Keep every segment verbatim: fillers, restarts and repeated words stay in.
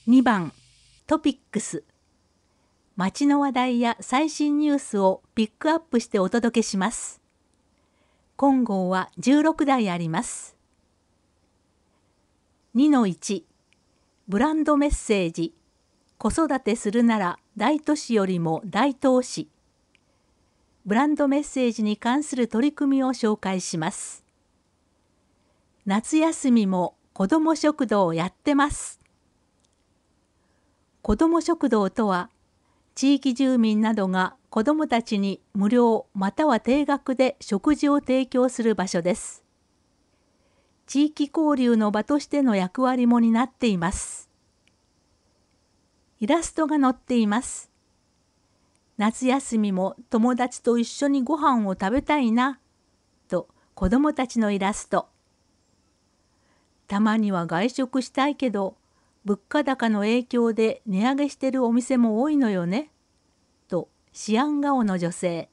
にばんトピックス。街の話題や最新ニュースをピックアップしてお届けします。今号はじゅうろくだいあります。にのいち、ブランドメッセージ。子育てするなら大都市よりも大東市。ブランドメッセージに関する取り組みを紹介します。夏休みも子ども食堂やってます。子ども食堂とは、地域住民などが子どもたちに無料または低額で食事を提供する場所です。地域交流の場としての役割も担っています。イラストが載っています。夏休みも友達と一緒にご飯を食べたいな、と子どもたちのイラスト。たまには外食したいけど、物価高の影響で値上げしてるお店も多いのよね、と思案顔の女性。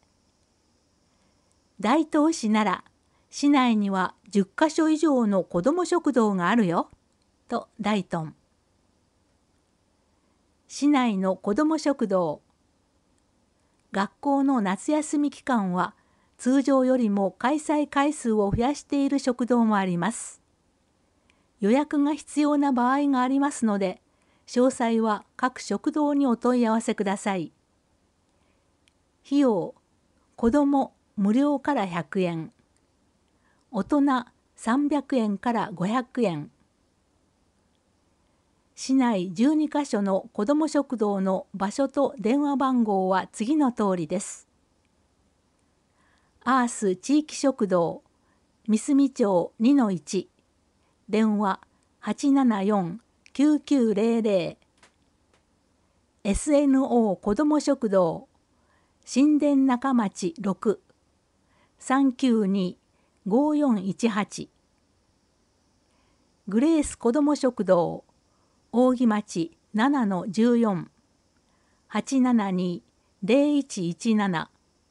大東市なら、市内にはじゅっかしょ以上の子ども食堂があるよ、と大東。市内の子ども食堂。学校の夏休み期間は通常よりも開催回数を増やしている食堂もあります。予約が必要な場合がありますので、詳細は各食堂にお問い合わせください。費用、子ども無料からひゃくえん、大人さんびゃくえんからごひゃくえん。市内じゅうにかしょの子ども食堂の場所と電話番号は次の通りです。アース地域食堂、三隅町 にのいち、電話 はちななよんきゅうきゅうぜろぜろ。エスエヌオー 子ども食堂、新田中町ろく、さんきゅうにごよんいちはち。グレース子ども食堂、扇町 ななのじゅうよん、はちななにぜろいちいちなな。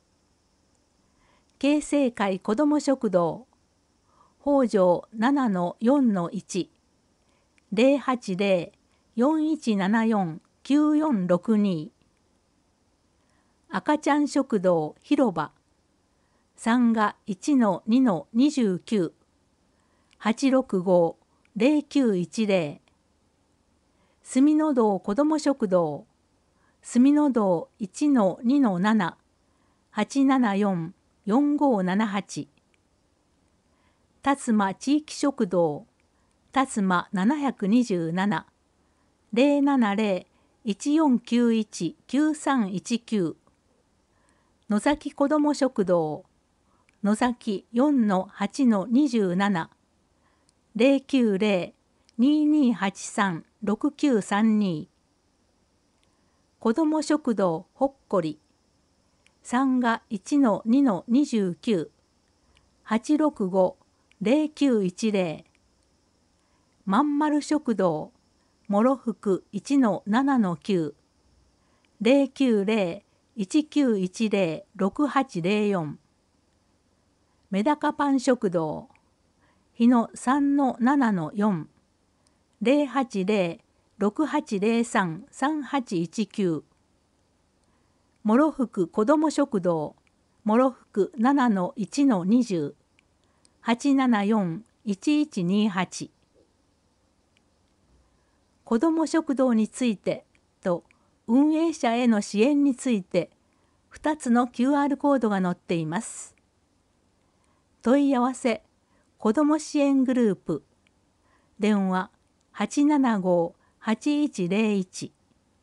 京成会子ども食堂、北条 ななのよんのいち、ぜろはちぜろ よんいちななよん きゅうよんろくに。赤ちゃん食堂広場、さんがいちのにのにじゅうきゅう、はちろくご ぜろきゅういちぜろ。住の堂子ども食堂、住の堂 いちのにのなな、はちななよん よんごななはち。辰馬地域食堂、辰馬ななになな、ぜろななぜろ いちよんきゅういち きゅうさんいちきゅう。野崎子ども食堂、野崎 よんのはちのにじゅうなな、ぜろきゅうぜろ ににはちさん ろくきゅうさんに。子ども食堂ほっこり、さんがいちのにのにじゅうきゅう、はちろくご ぜろきゅういちぜろ。まんまる食堂、もろふく いちのななのきゅう、ぜろきゅうぜろ いちきゅういちぜろ ろくはちぜろよん。メダカパン食堂、日野 さんのななのよん、ぜろはちぜろ ろくはちぜろさん さんはちいちきゅう。もろふく子ども食堂、もろふく ななのいちのにじゅう、はちななよん いちいちにはち。子ども食堂についてと運営者への支援についてふたつの キューアール コードが載っています。問い合わせ子ども支援グループ、電話 はちななご はちいちぜろいち。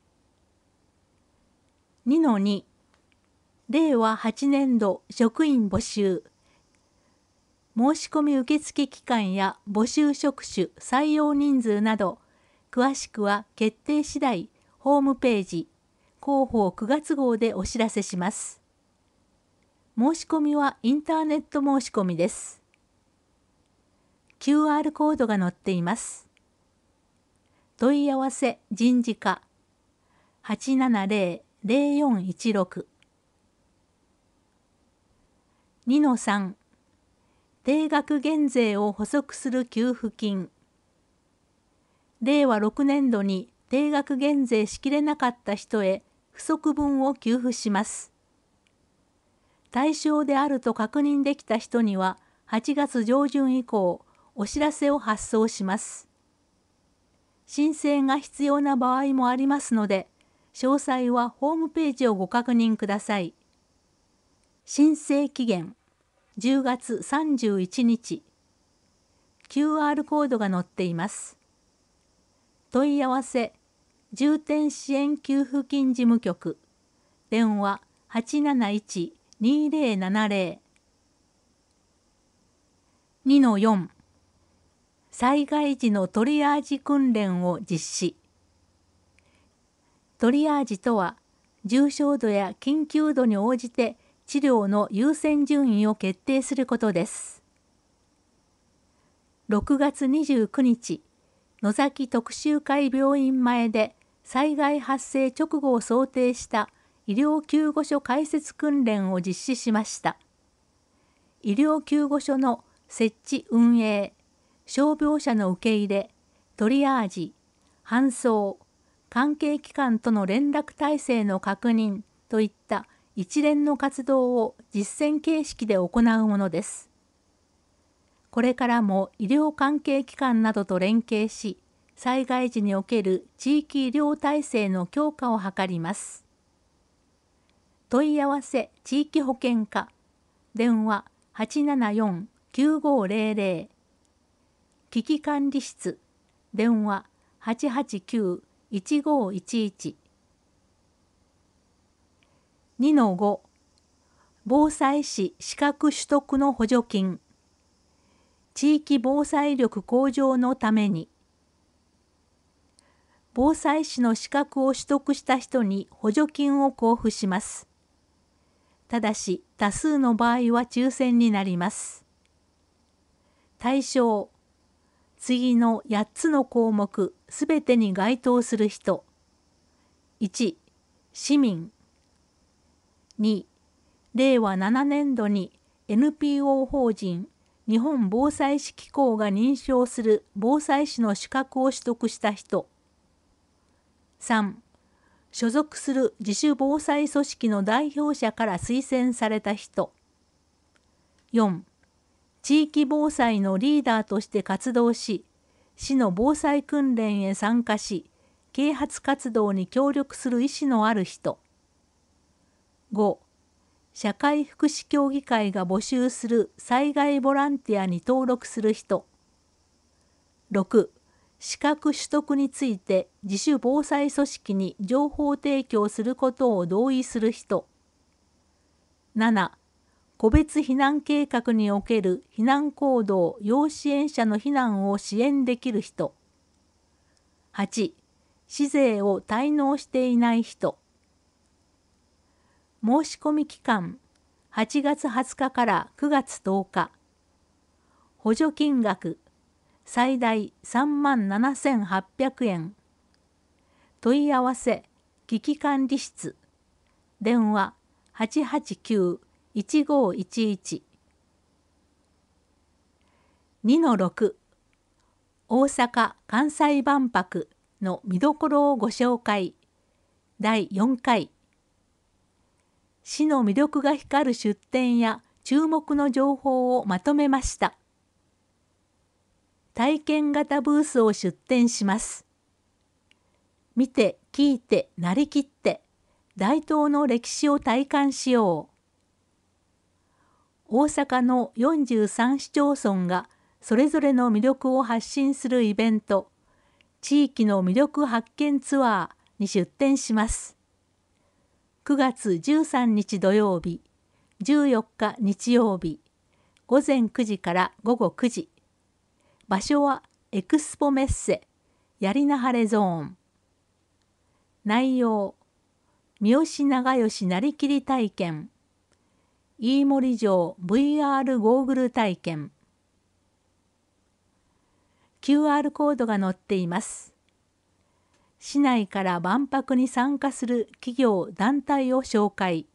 にのに、れいわはちねんど職員募集。申し込み受付期間や募集職種、採用人数など、詳しくは決定次第、ホームページ、広報くがつ号でお知らせします。申し込みはインターネット申し込みです。キューアール コードが載っています。問い合わせ人事課 はちななぜろ ぜろよんいちろく。にのさん、定額減税を補足する給付金。れいわろくねんどに定額減税しきれなかった人へ不足分を給付します。対象であると確認できた人にははちがつ上旬以降、お知らせを発送します。申請が必要な場合もありますので、詳細はホームページをご確認ください。申請期限じゅうがつさんじゅういちにち。キューアール コードが載っています。問い合わせ重点支援給付金事務局、電話 はちなないちにぜろななぜろ。 にのよん 災害時のトリアージ訓練を実施。トリアージとは、重症度や緊急度に応じて治療の優先順位を決定することです。ろくがつにじゅうくにち、野崎徳洲会病院前で災害発生直後を想定した医療救護所開設訓練を実施しました。医療救護所の設置運営、傷病者の受け入れ、トリアージ、搬送、関係機関との連絡体制の確認といった一連の活動を実践形式で行うものです。これからも医療関係機関などと連携し、災害時における地域医療体制の強化を図ります。問い合わせ地域保健課、電話 はちななよんきゅうごぜろぜろ、危機管理室、電話 はちはちきゅういちごいちいち。にのご 防災士資格取得の補助金。地域防災力向上のために。防災士の資格を取得した人に補助金を交付します。ただし多数の場合は抽選になります。対象、次のやっつの項目すべてに該当する人。いち、市民。に、れいわななねんどに エヌピーオー 法人日本防災士機構が認証する防災士の資格を取得した人。さん、所属する自主防災組織の代表者から推薦された人。よん、地域防災のリーダーとして活動し、市の防災訓練へ参加し、啓発活動に協力する意思のある人。ご、社会福祉協議会が募集する災害ボランティアに登録する人。ろく、資格取得について自主防災組織に情報提供することを同意する人。なな、個別避難計画における避難行動要支援者の避難を支援できる人。はち、市税を滞納していない人。申し込み期間はちがつはつかからくがつとおか。補助金額最大さんまんななせんはっぴゃくえん。問い合わせ危機管理室、電話 はちはちきゅういちごいちいち。にのろく 大阪・関西万博の見どころをご紹介。だいよんかい。市の魅力が光る出店や注目の情報をまとめました。体験型ブースを出展します。見て、聞いて、なりきって、大東の歴史を体感しよう。大阪のよんじゅうさんしちょうそんがそれぞれの魅力を発信するイベント、地域の魅力発見ツアーに出展します。くがつじゅうさんにち土曜日、じゅうよっか日曜日、ごぜんくじからごごくじ。場所はエクスポメッセ、やりなはれゾーン。内容、三好長慶なりきり体験、飯森城 ブイアール ゴーグル体験。キューアール コードが載っています。市内から万博に参加する企業・団体を紹介。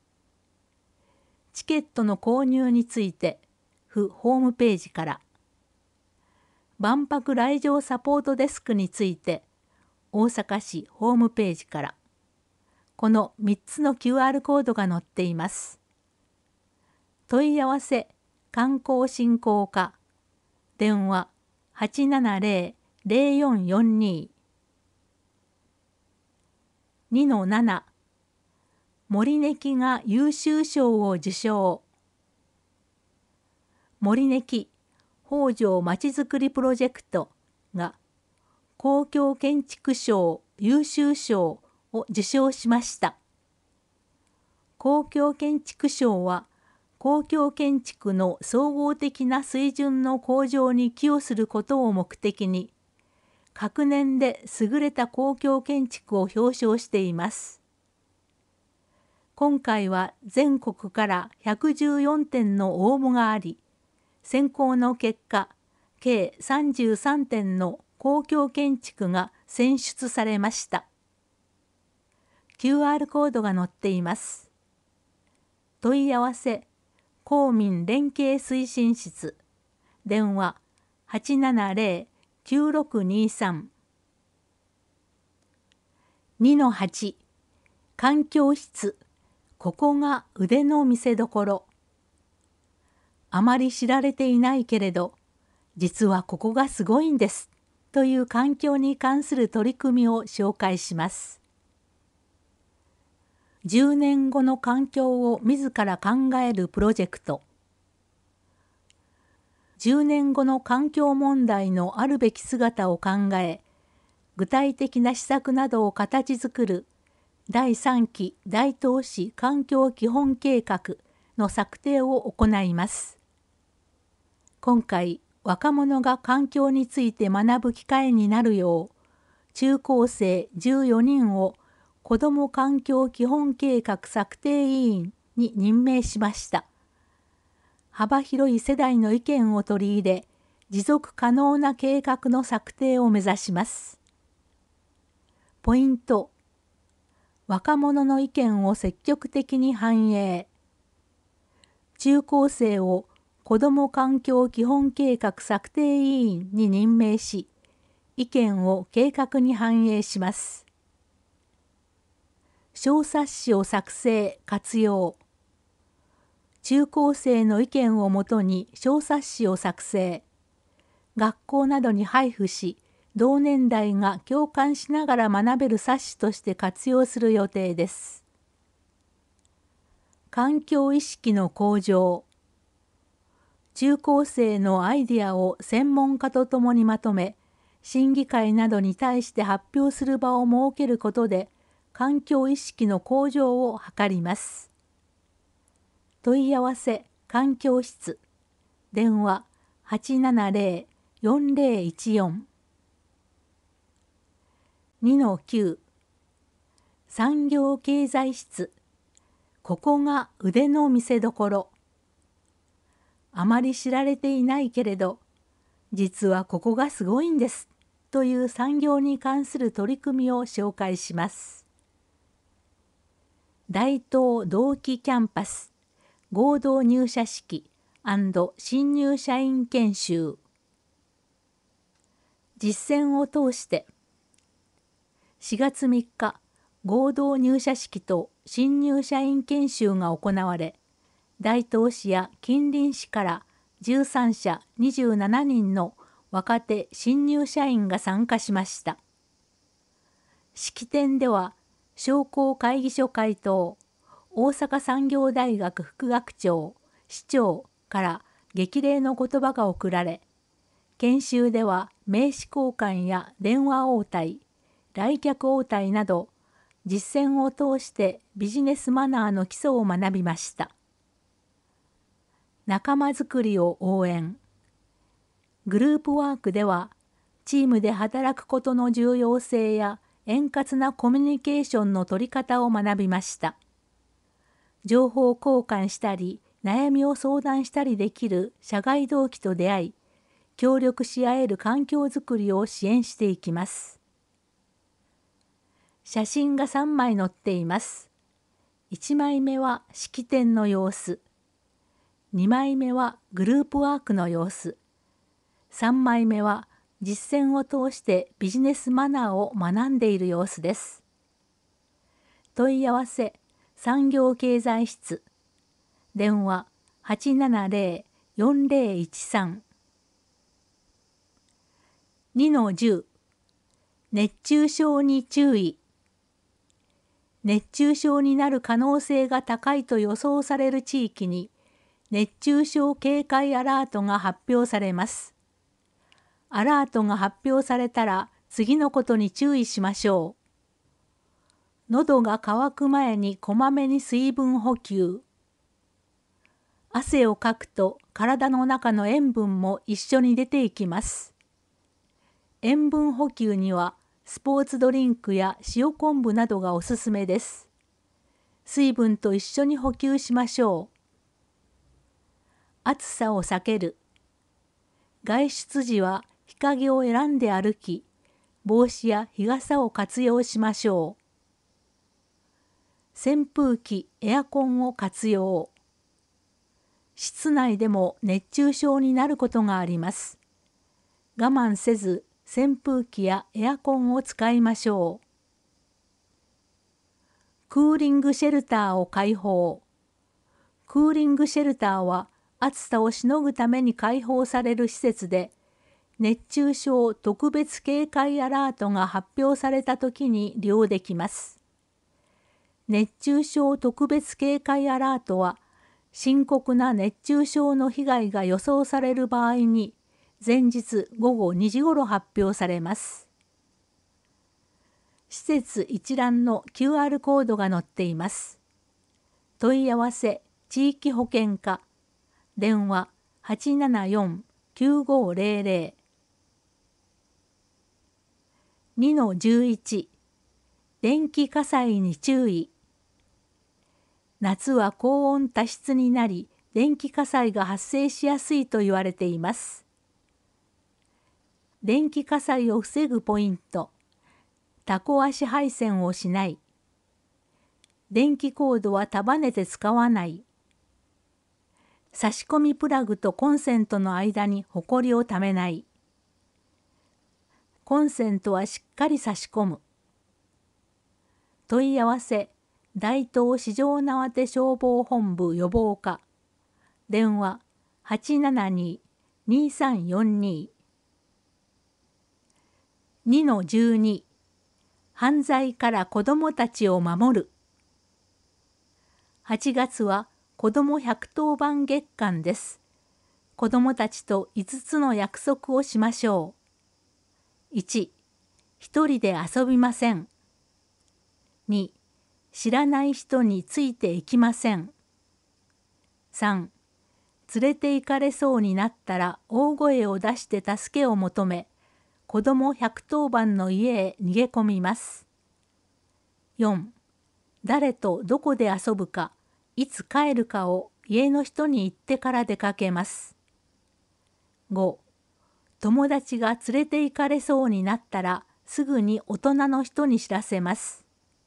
チケットの購入について、府ホームページから。万博来場サポートデスクについて、 大阪市ホームページから、このみっつの キューアール コードが載っています。問い合わせ観光振興課、電話 はちななゼロ ゼロよんよんに にのなな 森ネキが優秀賞を受賞。森ネキ北条まちづくりプロジェクトが公共建築賞優秀賞を受賞しました。公共建築賞は公共建築の総合的な水準の向上に寄与することを目的に、各年で優れた公共建築を表彰しています。今回は全国からひゃくじゅうよんてんの応募があり、選考の結果、計さんじゅうさんてんの公共建築が選出されました。キューアール コードが載っています。問い合わせ公民連携推進室、電話 はちななゼロ きゅうろくにさん にのはち 環境室、ここが腕の見せ所。あまり知られていないけれど、実はここがすごいんですという環境に関する取り組みを紹介します。じゅうねんごの環境を自ら考えるプロジェクト。じゅうねんごの環境問題のあるべき姿を考え、具体的な施策などを形作るだいさんき大東市環境基本計画の策定を行います。今回、若者が環境について学ぶ機会になるよう、中高生じゅうよにんを子ども環境基本計画策定委員に任命しました。幅広い世代の意見を取り入れ、持続可能な計画の策定を目指します。ポイント。若者の意見を積極的に反映。中高生を子ども環境基本計画策定委員に任命し、意見を計画に反映します。小冊子を作成・活用。中高生の意見をもとに小冊子を作成。学校などに配布し、同年代が共感しながら学べる冊子として活用する予定です。環境意識の向上。中高生のアイデアを専門家とともにまとめ、審議会などに対して発表する場を設けることで、環境意識の向上を図ります。問い合わせ環境室、電話 はちななゼロ よんゼロいちよん にのきゅう 産業経済室、ここが腕の見せ所。あまり知られていないけれど、実はここがすごいんですという産業に関する取り組みを紹介します。大東同期キャンパス合同入社式&新入社員研修。実践を通してしがつみっか合同入社式と新入社員研修が行われ、大東市や近隣市からじゅうさんしゃにじゅうななにんの若手新入社員が参加しました。式典では商工会議所会頭、大阪産業大学副学長、市長から激励の言葉が贈られ、研修では名刺交換や電話応対、来客応対など、実践を通してビジネスマナーの基礎を学びました。仲間づくりを応援。グループワークでは、チームで働くことの重要性や円滑なコミュニケーションの取り方を学びました。情報交換したり、悩みを相談したりできる社外同期と出会い、協力し合える環境づくりを支援していきます。写真がさんまい載っています。いちまいめは式典の様子。にまいめはグループワークの様子。さんまいめは実践を通してビジネスマナーを学んでいる様子です。問い合わせ産業経済室電話 はちななゼロ よんゼロいちさん にのじゅう 熱中症に注意。熱中症になる可能性が高いと予想される地域に熱中症警戒アラートが発表されます。アラートが発表されたら次のことに注意しましょう。喉が渇く前にこまめに水分補給。汗をかくと体の中の塩分も一緒に出ていきます。塩分補給にはスポーツドリンクや塩昆布などがおすすめです。水分と一緒に補給しましょう。暑さを避ける。外出時は日陰を選んで歩き、帽子や日傘を活用しましょう。扇風機、エアコンを活用。室内でも熱中症になることがあります。我慢せず扇風機やエアコンを使いましょう。クーリングシェルターを開放。クーリングシェルターは暑さをしのぐために開放される施設で、熱中症特別警戒アラートが発表されたときに利用できます。熱中症特別警戒アラートは、深刻な熱中症の被害が予想される場合に前日ごごにじごろ発表されます。施設一覧の キューアール コードが載っています。問い合わせ地域保健課電話 はちななよん きゅうごゼロゼロ にのじゅういち 電気火災に注意。夏は高温多湿になり、電気火災が発生しやすいと言われています。電気火災を防ぐポイント。タコ足配線をしない。電気コードは束ねて使わない。差し込みプラグとコンセントの間にほこりをためない。コンセントはしっかり差し込む。問い合わせ大東四条畷消防本部予防課電話 はちななに にさんよんに にのじゅうに 犯罪から子どもたちを守る。はちがつは子どもひゃくとおばん月間です。子どもたちといつつの約束をしましょう。いち、一人で遊びません。に、知らない人についていきません。さん、連れて行かれそうになったら大声を出して助けを求め、子どもひゃくとおばんの家へ逃げ込みます。よん、誰とどこで遊ぶか、いつ帰るかを家の人に言ってから出かけます。ご、友達が連れて行かれそうになったらすぐに大人の人に知らせます。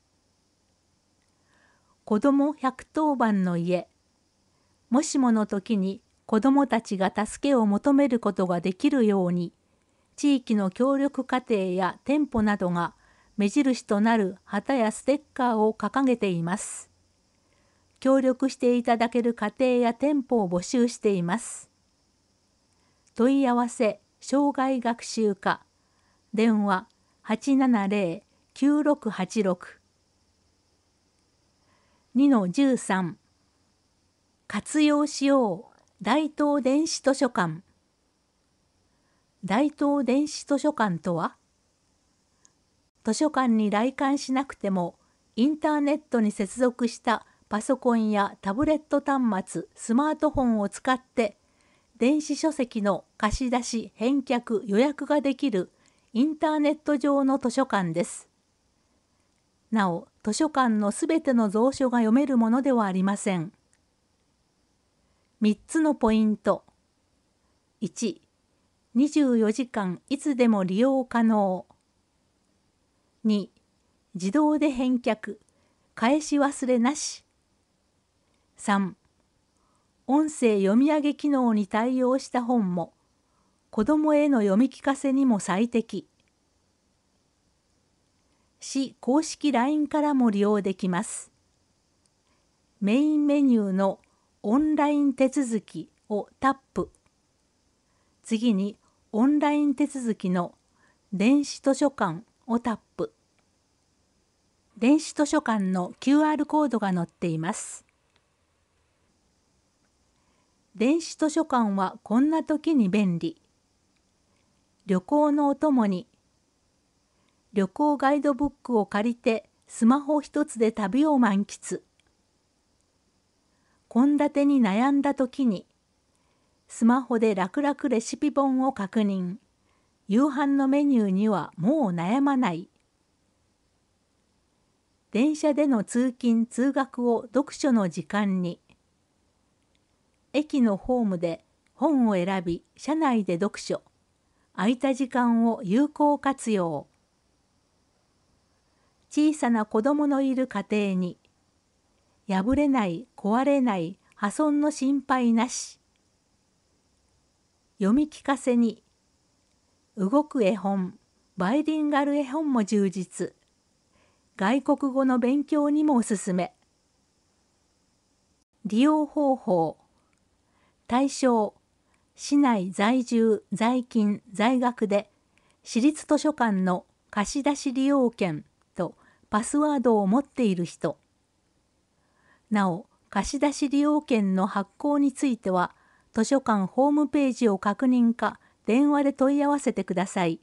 子どもひゃくとおばんの家。もしもの時に子どもたちが助けを求めることができるように、地域の協力家庭や店舗などが目印となる旗やステッカーを掲げています。協力していただける家庭や店舗を募集しています。問い合わせ障害学習課電話 はちななゼロ きゅうろくはちろく にのじゅうさん 活用しよう大東電子図書館。大東電子図書館とは、図書館に来館しなくてもインターネットに接続したパソコンやタブレット端末、スマートフォンを使って電子書籍の貸し出し、返却、予約ができるインターネット上の図書館です。なお、図書館のすべての蔵書が読めるものではありません。みっつのポイント。いち、にじゅうよじかんいつでも利用可能。に、自動で返却、返し忘れなし。さん、音声読み上げ機能に対応した本も、 子どもへの読み聞かせにも最適。市公式 ライン からも利用できます。メインメニューのオンライン手続きをタップ。次にオンライン手続きの電子図書館をタップ。電子図書館の キューアール コードが載っています。電子図書館はこんな時に便利。旅行のお供に旅行ガイドブックを借りてスマホ一つで旅を満喫。献立に悩んだ時にスマホで楽々レシピ本を確認。夕飯のメニューにはもう悩まない。電車での通勤通学を読書の時間に。駅のホームで本を選び車内で読書。空いた時間を有効活用。小さな子供のいる家庭に。破れない壊れない破損の心配なし。読み聞かせに。動く絵本、バイリンガル絵本も充実。外国語の勉強にもおすすめ。利用方法。対象、市内在住、在勤、在学で、市立図書館の貸し出し利用券とパスワードを持っている人。なお、貸し出し利用券の発行については、図書館ホームページを確認か、電話で問い合わせてください。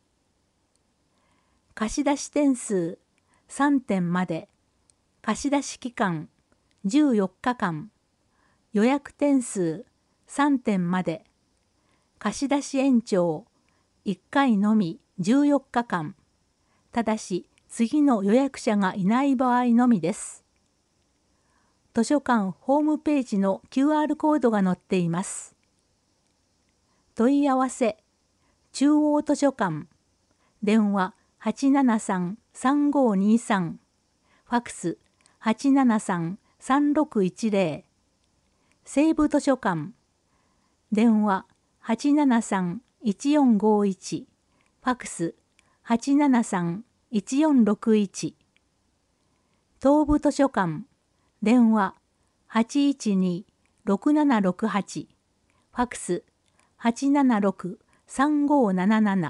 貸し出し点数さんてんまで、貸し出し期間じゅうよっかかん、予約点数さんてんまで、貸し出し延長いっかいのみじゅうよっかかん、ただし次の予約者がいない場合のみです。図書館ホームページの キューアール コードが載っています。問い合わせ、中央図書館、電話はちななさん さんごにさん、ファクスはちななさん さんろくいちぜろ、西部図書館、電話はちななさん いちよんごいち、ファクスはちななさん いちよんろくいち、東部図書館、電話はちいちに ろくななろくはち、ファクスはちななろく さんごななな。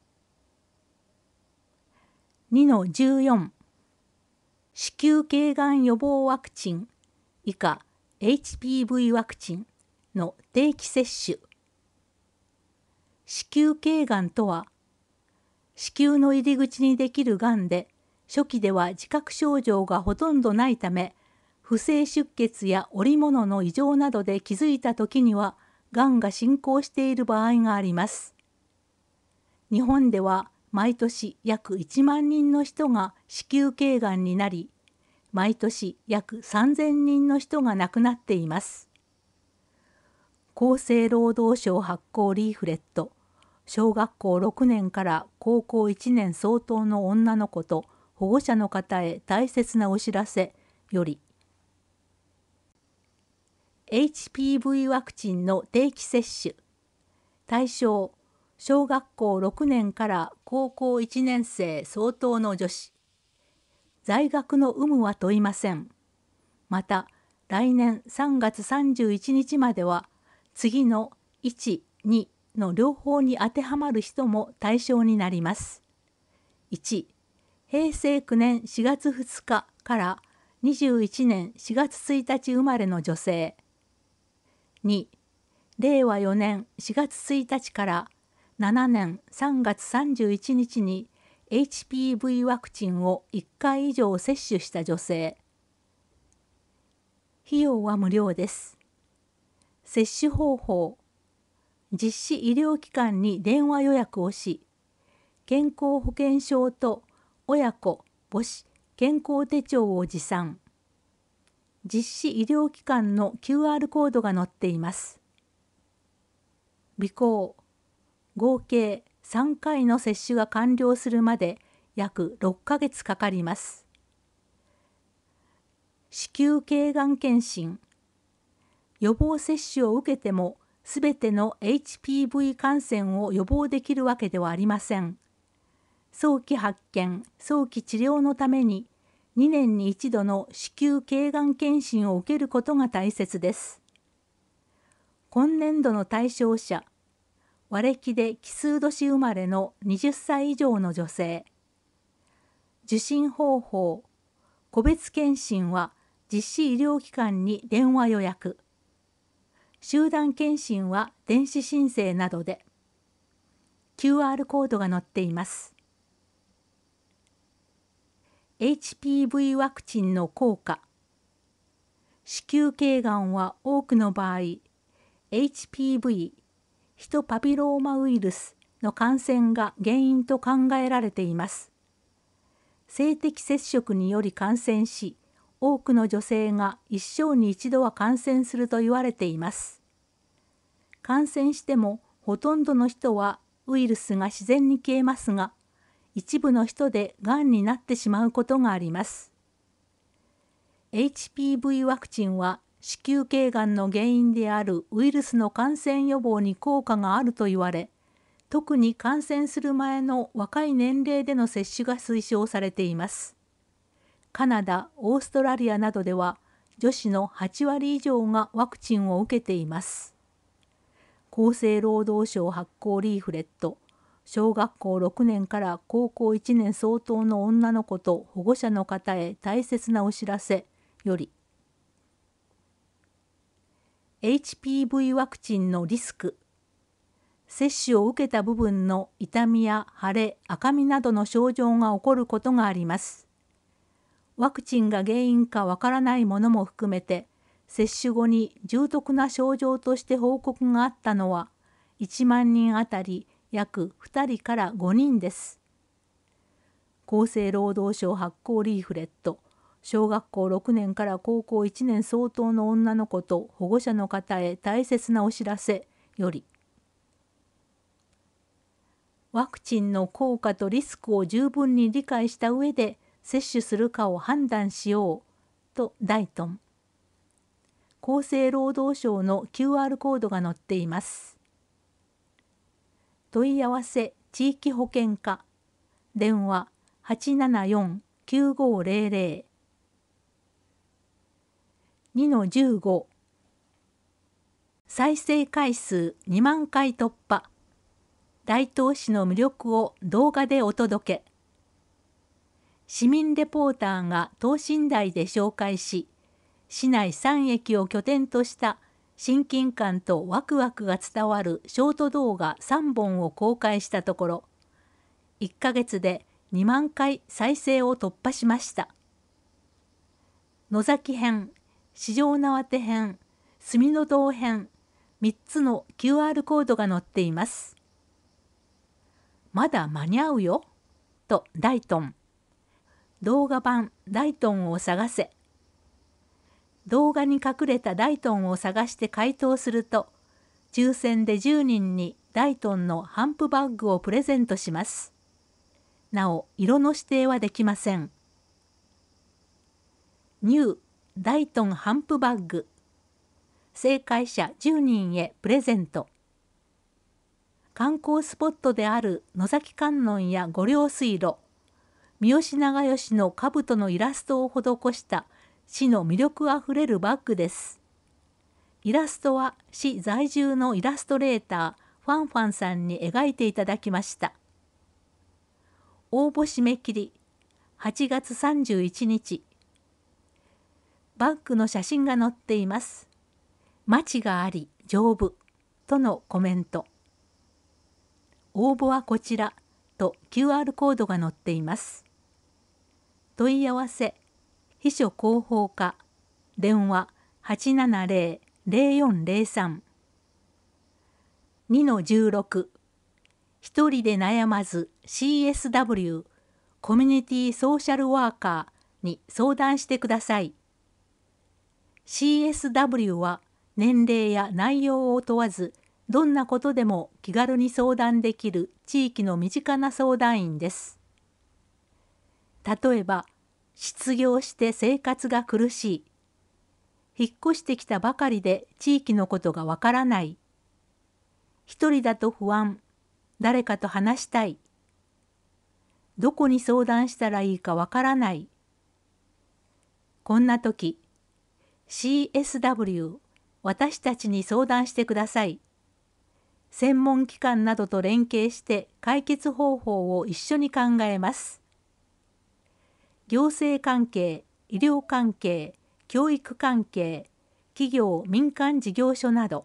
にのじゅうよん、子宮頸がん予防ワクチン以下 エイチピーブイ ワクチンの定期接種。子宮頸がんとは、子宮の入り口にできるがんで、初期では自覚症状がほとんどないため、不正出血や織物の異常などで気づいたときには、がんが進行している場合があります。日本では毎年約いちまんにんの人が子宮頸がんになり、毎年約さんぜんにんの人が亡くなっています。厚生労働省発行リーフレット、小学校ろくねんから高校いちねん相当の女の子と保護者の方へ大切なお知らせより、エイチピーブイ ワクチンの定期接種。対象、小学校ろくねんから高校いちねん生相当の女子。在学の有無は問いません。また、来年さんがつさんじゅういちにちまでは、次のいち、にの両方に当てはまる人も対象になります。いち、へいせいきゅうねんしがつふつかからにじゅういちねんしがつついたち生まれの女性。に、れいわよねんしがつついたちからななねんさんがつさんじゅういちにちに エイチピーブイ ワクチンをいっかい以上接種した女性。費用は無料です。接種方法。実施医療機関に電話予約をし、健康保険証と親子母子健康手帳を持参。実施医療機関の キューアール コードが載っています。備考。合計さんかいの接種が完了するまで約ろっかげつかかります。子宮頸がん検診。予防接種を受けてもすべての エイチピーブイ 感染を予防できるわけではありません。早期発見、早期治療のためににねんに一度の子宮頸がん検診を受けることが大切です。今年度の対象者、和暦で奇数年生まれのはたち以上の女性。受診方法、個別検診は実施医療機関に電話予約。集団検診は電子申請などで。キューアール コードが載っています。エイチピーブイ ワクチンの効果。子宮頸がんは多くの場合、エイチピーブイ、ヒトパピローマウイルスの感染が原因と考えられています。性的接触により感染し、多くの女性が一生に一度は感染すると言われています。感染してもほとんどの人はウイルスが自然に消えますが、一部の人でがんになってしまうことがあります。エイチピーブイ ワクチンは子宮頸がんの原因であるウイルスの感染予防に効果があると言われ、特に感染する前の若い年齢での接種が推奨されています。カナダ、オーストラリアなどでは女子のはちわり以上がワクチンを受けています。厚生労働省発行リーフレット、小学校ろくねんから高校いちねん相当の女の子と保護者の方へ大切なお知らせより、エイチピーブイ ワクチンのリスク。接種を受けた部分の痛みや腫れ、赤みなどの症状が起こることがあります。ワクチンが原因かわからないものも含めて、接種後に重篤な症状として報告があったのは、いちまんにんあたり約ふたりからごにんです。厚生労働省発行リーフレット、小学校ろくねんから高校いちねん相当の女の子と保護者の方へ大切なお知らせより、ワクチンの効果とリスクを十分に理解した上で接種するかを判断しようとダイトン。厚生労働省の キューアール コードが載っています。問い合わせ地域保健課、電話 はちななよん きゅうごゼロゼロ。にのじゅうご、再生回数にまんかい突破。大東市の魅力を動画でお届け。市民レポーターが等身大で紹介し、市内さん駅を拠点とした親近感とワクワクが伝わるショート動画さんぼんを公開したところ、いっかげつでにまんかい再生を突破しました。野崎編、四条畷編、住の堂編、みっつの キューアール コードが載っています。まだ間に合うよとダイトン。動画版ダイトンを探せ。動画に隠れたダイトンを探して回答すると、抽選でじゅうにんにダイトンのハンプバッグをプレゼントします。なお、色の指定はできません。ニューダイトンハンプバッグ。正解者じゅうにんへプレゼント。観光スポットである野崎観音や御陵水路、三好長慶の兜のイラストを施した市の魅力あふれるバッグです。イラストは市在住のイラストレーターファンファンさんに描いていただきました。応募締め切りはちがつさんじゅういちにち。バッグの写真が載っています。マチがあり丈夫とのコメント。応募はこちらと キューアール コードが載っています。問い合わせ秘書広報課、電話 はちななゼロ ゼロよんゼロさん。にのじゅうろく、一人で悩まず シーエスダブリュー コミュニティソーシャルワーカーに相談してください。シーエスダブリュー は年齢や内容を問わず、どんなことでも気軽に相談できる地域の身近な相談員です。例えば、失業して生活が苦しい、引っ越してきたばかりで地域のことがわからない、 一人だと不安、誰かと話したい、どこに相談したらいいかわからない。こんな時、シーエスダブリュー、私たちに相談してください。専門機関などと連携して解決方法を一緒に考えます。行政関係、医療関係、教育関係、企業・民間事業所など、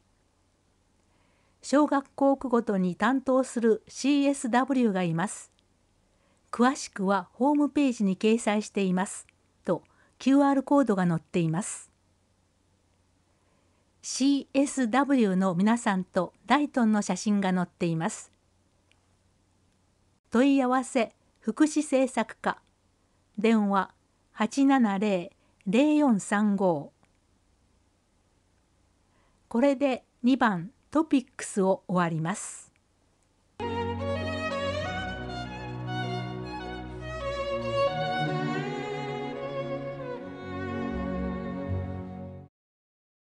小学校区ごとに担当する シーエスダブリュー がいます。詳しくはホームページに掲載しています。と キューアール コードが載っています。シーエスダブリュー の皆さんとダイトンの写真が載っています。問い合わせ福祉政策課、電話 はちななゼロ ゼロよんさんご。これでにばんトピックスを終わります。